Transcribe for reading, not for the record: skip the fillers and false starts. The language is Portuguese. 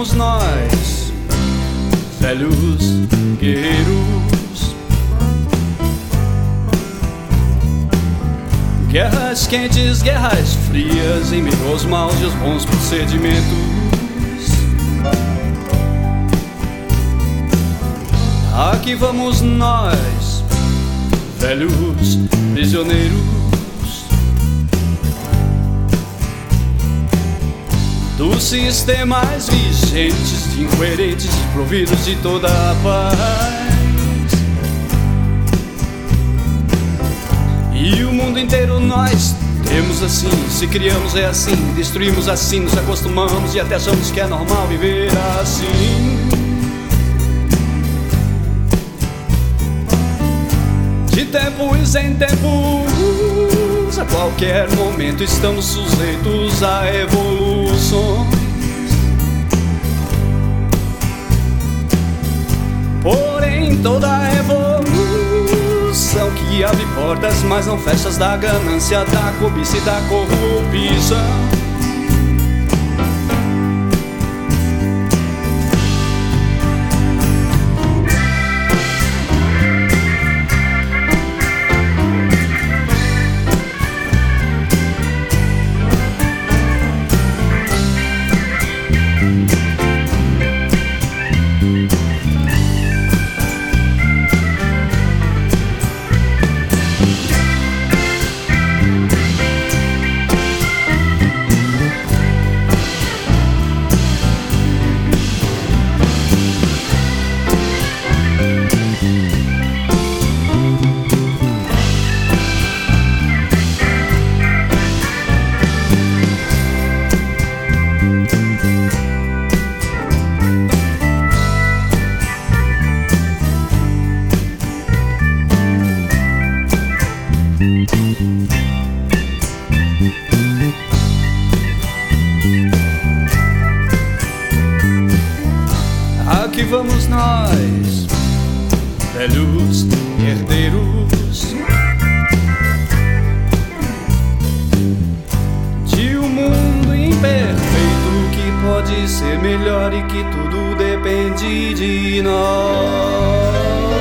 vamos nós, velhos guerreiros. Guerras quentes, guerras frias, em meio aos maus e os bons procedimentos. Aqui vamos nós, velhos prisioneiros dos sistemas vigentes, de incoerentes, desprovidos de toda a paz. E o mundo inteiro nós temos assim, se criamos é assim, destruímos assim, nos acostumamos e até achamos que é normal viver assim. De tempos em tempos, a qualquer momento estamos sujeitos a evoluções. Porém toda evolução que abre portas, mas não fecha as da ganância, da cobiça e da corrupção. Aqui vamos nós, velhos herdeiros de um mundo imperfeito que pode ser melhor e que tudo depende de nós.